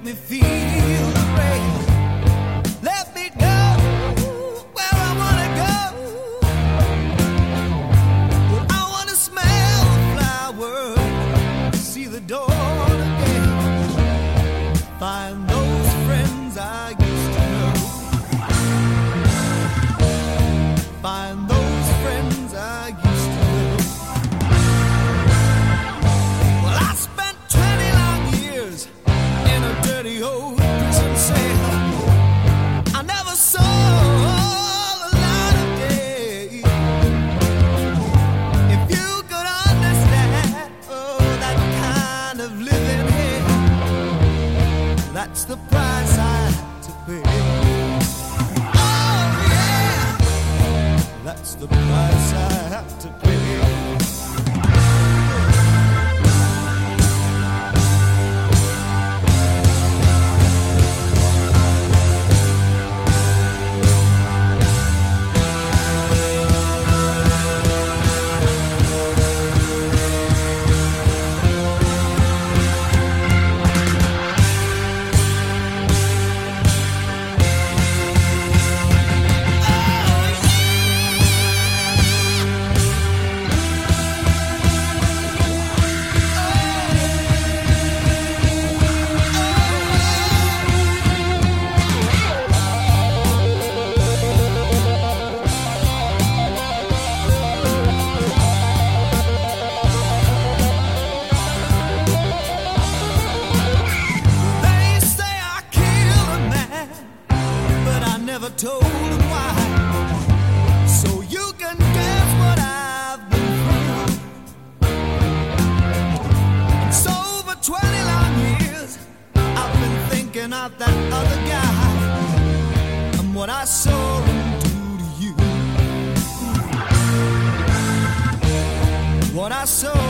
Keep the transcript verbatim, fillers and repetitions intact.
me feel the rain. Let me go where I wanna go. I wanna smell the flowers, see the dawn again, find those friends I used to know, find those friends I used to know. Well, I spent twenty long years in a dirty old prison cell. I never saw the light of day. If you could understand, oh, that kind of living here, that's the price I had to pay. Oh yeah, that's the price I have to pay. Told him why, so you can guess what I've been through. And so for twenty long years I've been thinking of that other guy and what I saw him do to you. What I saw